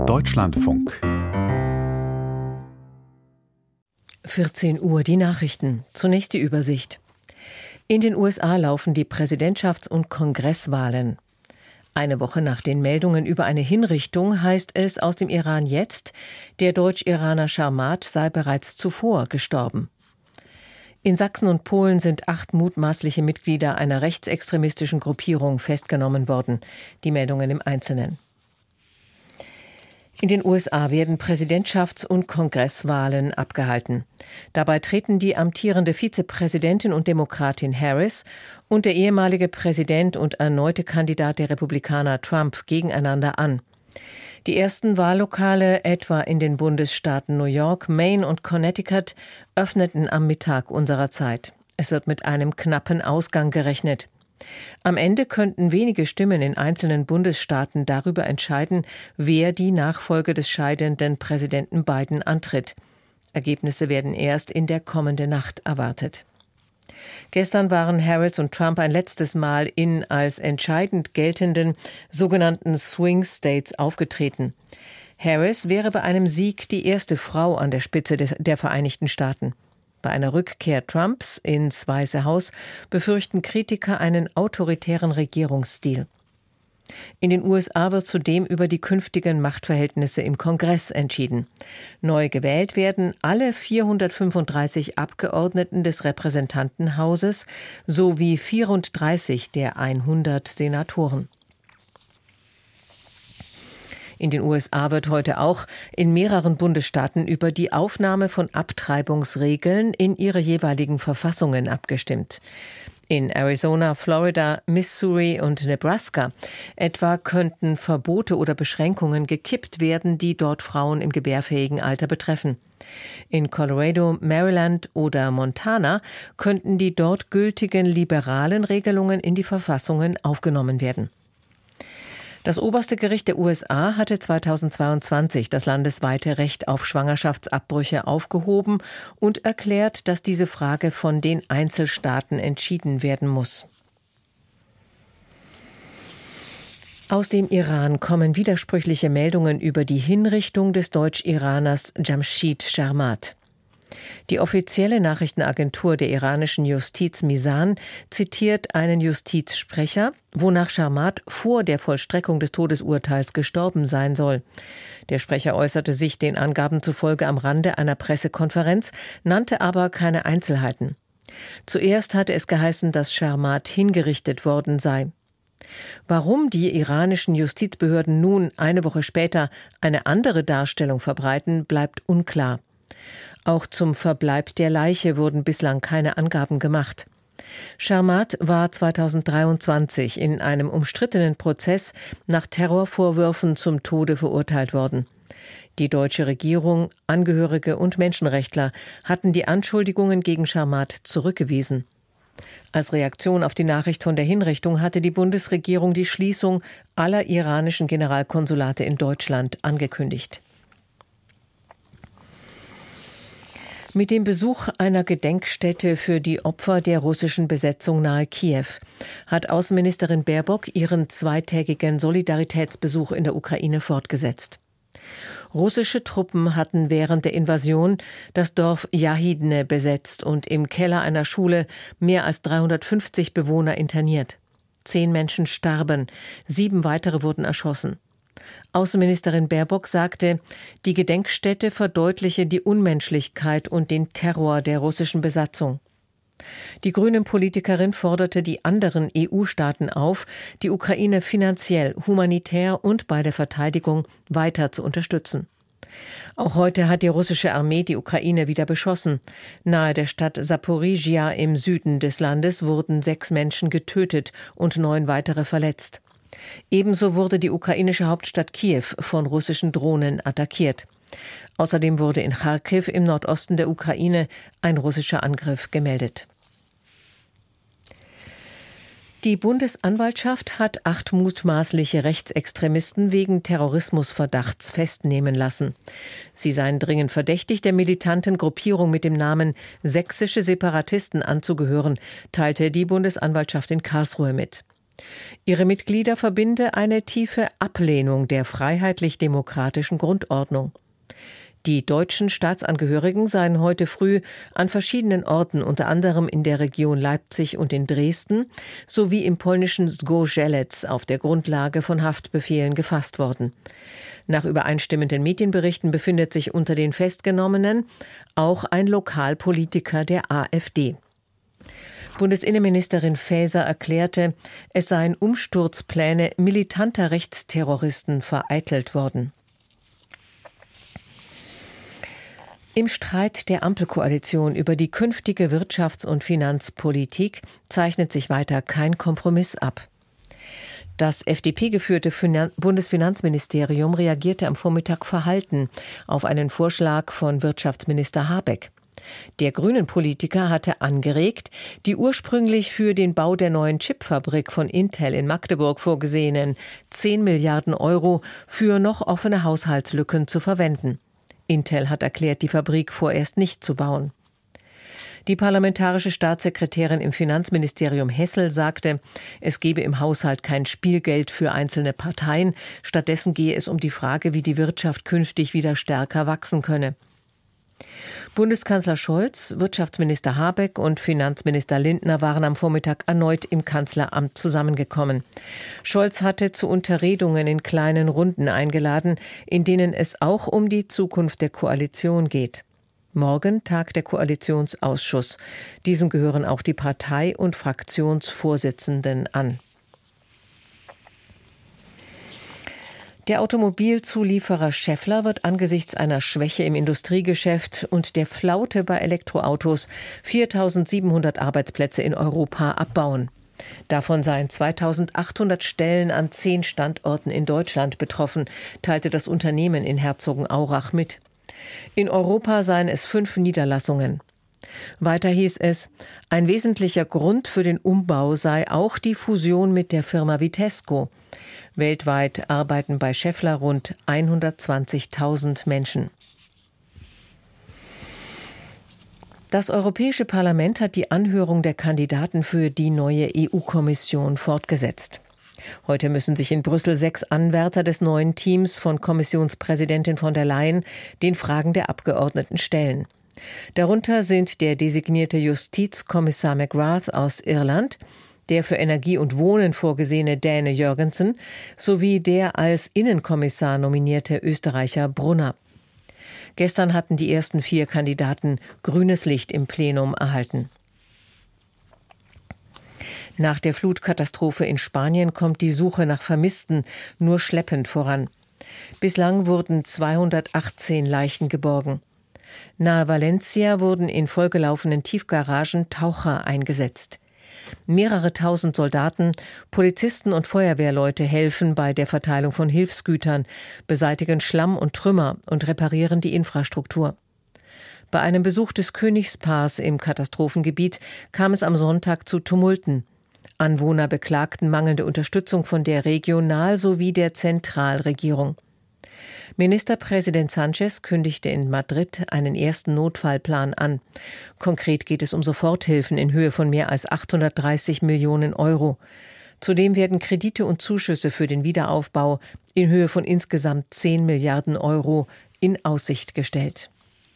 Deutschlandfunk. 14 Uhr, die Nachrichten. Zunächst die Übersicht. In den USA laufen die Präsidentschafts- und Kongresswahlen. Eine Woche nach den Meldungen über eine Hinrichtung heißt es aus dem Iran jetzt, der Deutsch-Iraner Sharmat sei bereits zuvor gestorben. In Sachsen und Polen sind 8 mutmaßliche Mitglieder einer rechtsextremistischen Gruppierung festgenommen worden. Die Meldungen im Einzelnen. In den USA werden Präsidentschafts- und Kongresswahlen abgehalten. Dabei treten die amtierende Vizepräsidentin und Demokratin Harris und der ehemalige Präsident und erneute Kandidat der Republikaner Trump gegeneinander an. Die ersten Wahllokale, etwa in den Bundesstaaten New York, Maine und Connecticut, öffneten am Mittag unserer Zeit. Es wird mit einem knappen Ausgang gerechnet. Am Ende könnten wenige Stimmen in einzelnen Bundesstaaten darüber entscheiden, wer die Nachfolge des scheidenden Präsidenten Biden antritt. Ergebnisse werden erst in der kommenden Nacht erwartet. Gestern waren Harris und Trump ein letztes Mal in als entscheidend geltenden sogenannten Swing States aufgetreten. Harris wäre bei einem Sieg die erste Frau an der Spitze der Vereinigten Staaten. Bei einer Rückkehr Trumps ins Weiße Haus befürchten Kritiker einen autoritären Regierungsstil. In den USA wird zudem über die künftigen Machtverhältnisse im Kongress entschieden. Neu gewählt werden alle 435 Abgeordneten des Repräsentantenhauses sowie 34 der 100 Senatoren. In den USA wird heute auch in mehreren Bundesstaaten über die Aufnahme von Abtreibungsregeln in ihre jeweiligen Verfassungen abgestimmt. In Arizona, Florida, Missouri und Nebraska etwa könnten Verbote oder Beschränkungen gekippt werden, die dort Frauen im gebärfähigen Alter betreffen. In Colorado, Maryland oder Montana könnten die dort gültigen liberalen Regelungen in die Verfassungen aufgenommen werden. Das oberste Gericht der USA hatte 2022 das landesweite Recht auf Schwangerschaftsabbrüche aufgehoben und erklärt, dass diese Frage von den Einzelstaaten entschieden werden muss. Aus dem Iran kommen widersprüchliche Meldungen über die Hinrichtung des Deutsch-Iraners Jamshid Sharmat. Die offizielle Nachrichtenagentur der iranischen Justiz Misan zitiert einen Justizsprecher, wonach Sharmat vor der Vollstreckung des Todesurteils gestorben sein soll. Der Sprecher äußerte sich den Angaben zufolge am Rande einer Pressekonferenz, nannte aber keine Einzelheiten. Zuerst hatte es geheißen, dass Sharmat hingerichtet worden sei. Warum die iranischen Justizbehörden nun eine Woche später eine andere Darstellung verbreiten, bleibt unklar. Auch zum Verbleib der Leiche wurden bislang keine Angaben gemacht. Sharmat war 2023 in einem umstrittenen Prozess nach Terrorvorwürfen zum Tode verurteilt worden. Die deutsche Regierung, Angehörige und Menschenrechtler hatten die Anschuldigungen gegen Sharmat zurückgewiesen. Als Reaktion auf die Nachricht von der Hinrichtung hatte die Bundesregierung die Schließung aller iranischen Generalkonsulate in Deutschland angekündigt. Mit dem Besuch einer Gedenkstätte für die Opfer der russischen Besetzung nahe Kiew hat Außenministerin Baerbock ihren zweitägigen Solidaritätsbesuch in der Ukraine fortgesetzt. Russische Truppen hatten während der Invasion das Dorf Jahidne besetzt und im Keller einer Schule mehr als 350 Bewohner interniert. 10 Menschen starben, 7 weitere wurden erschossen. Außenministerin Baerbock sagte, die Gedenkstätte verdeutliche die Unmenschlichkeit und den Terror der russischen Besatzung. Die Grünen-Politikerin forderte die anderen EU-Staaten auf, die Ukraine finanziell, humanitär und bei der Verteidigung weiter zu unterstützen. Auch heute hat die russische Armee die Ukraine wieder beschossen. Nahe der Stadt Saporizhia im Süden des Landes wurden 6 Menschen getötet und 9 weitere verletzt. Ebenso wurde die ukrainische Hauptstadt Kiew von russischen Drohnen attackiert. Außerdem wurde in Charkiw im Nordosten der Ukraine ein russischer Angriff gemeldet. Die Bundesanwaltschaft hat 8 mutmaßliche Rechtsextremisten wegen Terrorismusverdachts festnehmen lassen. Sie seien dringend verdächtig, der militanten Gruppierung mit dem Namen Sächsische Separatisten anzugehören, teilte die Bundesanwaltschaft in Karlsruhe mit. Ihre Mitglieder verbinde eine tiefe Ablehnung der freiheitlich-demokratischen Grundordnung. Die deutschen Staatsangehörigen seien heute früh an verschiedenen Orten, unter anderem in der Region Leipzig und in Dresden, sowie im polnischen Zgorzelec auf der Grundlage von Haftbefehlen gefasst worden. Nach übereinstimmenden Medienberichten befindet sich unter den Festgenommenen auch ein Lokalpolitiker der AfD. Bundesinnenministerin Faeser erklärte, es seien Umsturzpläne militanter Rechtsterroristen vereitelt worden. Im Streit der Ampelkoalition über die künftige Wirtschafts- und Finanzpolitik zeichnet sich weiter kein Kompromiss ab. Das FDP-geführte Bundesfinanzministerium reagierte am Vormittag verhalten auf einen Vorschlag von Wirtschaftsminister Habeck. Der Grünen-Politiker hatte angeregt, die ursprünglich für den Bau der neuen Chipfabrik von Intel in Magdeburg vorgesehenen 10 Milliarden Euro für noch offene Haushaltslücken zu verwenden. Intel hat erklärt, die Fabrik vorerst nicht zu bauen. Die parlamentarische Staatssekretärin im Finanzministerium Hessel sagte, es gebe im Haushalt kein Spielgeld für einzelne Parteien. Stattdessen gehe es um die Frage, wie die Wirtschaft künftig wieder stärker wachsen könne. Bundeskanzler Scholz, Wirtschaftsminister Habeck und Finanzminister Lindner waren am Vormittag erneut im Kanzleramt zusammengekommen. Scholz hatte zu Unterredungen in kleinen Runden eingeladen, in denen es auch um die Zukunft der Koalition geht. Morgen tagt der Koalitionsausschuss. Diesem gehören auch die Partei- und Fraktionsvorsitzenden an. Der Automobilzulieferer Schaeffler wird angesichts einer Schwäche im Industriegeschäft und der Flaute bei Elektroautos 4.700 Arbeitsplätze in Europa abbauen. Davon seien 2.800 Stellen an 10 Standorten in Deutschland betroffen, teilte das Unternehmen in Herzogenaurach mit. In Europa seien es 5 Niederlassungen. Weiter hieß es, ein wesentlicher Grund für den Umbau sei auch die Fusion mit der Firma Vitesco. Weltweit arbeiten bei Schaeffler rund 120.000 Menschen. Das Europäische Parlament hat die Anhörung der Kandidaten für die neue EU-Kommission fortgesetzt. Heute müssen sich in Brüssel 6 Anwärter des neuen Teams von Kommissionspräsidentin von der Leyen den Fragen der Abgeordneten stellen. Darunter sind der designierte Justizkommissar McGrath aus Irland, der für Energie und Wohnen vorgesehene Däne Jørgensen sowie der als Innenkommissar nominierte Österreicher Brunner. Gestern hatten die ersten 4 Kandidaten grünes Licht im Plenum erhalten. Nach der Flutkatastrophe in Spanien kommt die Suche nach Vermissten nur schleppend voran. Bislang wurden 218 Leichen geborgen. Nahe Valencia wurden in vollgelaufenen Tiefgaragen Taucher eingesetzt. Mehrere tausend Soldaten, Polizisten und Feuerwehrleute helfen bei der Verteilung von Hilfsgütern, beseitigen Schlamm und Trümmer und reparieren die Infrastruktur. Bei einem Besuch des Königspaars im Katastrophengebiet kam es am Sonntag zu Tumulten. Anwohner beklagten mangelnde Unterstützung von der Regional- sowie der Zentralregierung. Ministerpräsident Sánchez kündigte in Madrid einen ersten Notfallplan an. Konkret geht es um Soforthilfen in Höhe von mehr als 830 Millionen Euro. Zudem werden Kredite und Zuschüsse für den Wiederaufbau in Höhe von insgesamt 10 Milliarden Euro in Aussicht gestellt.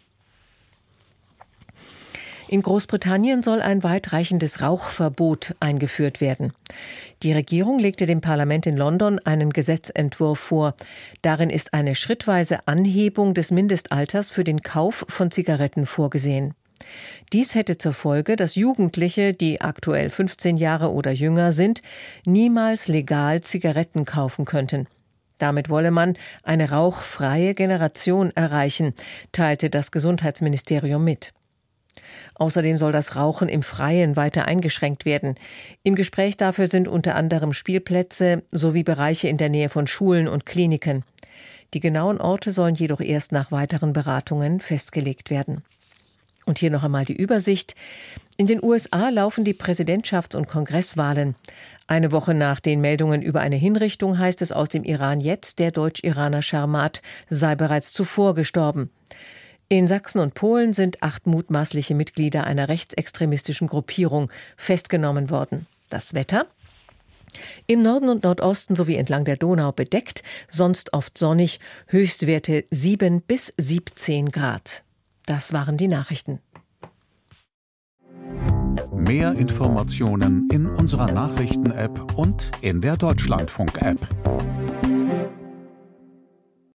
In Großbritannien soll ein weitreichendes Rauchverbot eingeführt werden. Die Regierung legte dem Parlament in London einen Gesetzentwurf vor. Darin ist eine schrittweise Anhebung des Mindestalters für den Kauf von Zigaretten vorgesehen. Dies hätte zur Folge, dass Jugendliche, die aktuell 15 Jahre oder jünger sind, niemals legal Zigaretten kaufen könnten. Damit wolle man eine rauchfreie Generation erreichen, teilte das Gesundheitsministerium mit. Außerdem soll das Rauchen im Freien weiter eingeschränkt werden. Im Gespräch dafür sind unter anderem Spielplätze sowie Bereiche in der Nähe von Schulen und Kliniken. Die genauen Orte sollen jedoch erst nach weiteren Beratungen festgelegt werden. Und hier noch einmal die Übersicht. In den USA laufen die Präsidentschafts- und Kongresswahlen. Eine Woche nach den Meldungen über eine Hinrichtung heißt es aus dem Iran jetzt, der Deutsch-Iraner Sharmat sei bereits zuvor gestorben. In Sachsen und Polen sind 8 mutmaßliche Mitglieder einer rechtsextremistischen Gruppierung festgenommen worden. Das Wetter? Im Norden und Nordosten sowie entlang der Donau bedeckt, sonst oft sonnig, Höchstwerte 7 bis 17 Grad. Das waren die Nachrichten. Mehr Informationen in unserer Nachrichten-App und in der Deutschlandfunk-App.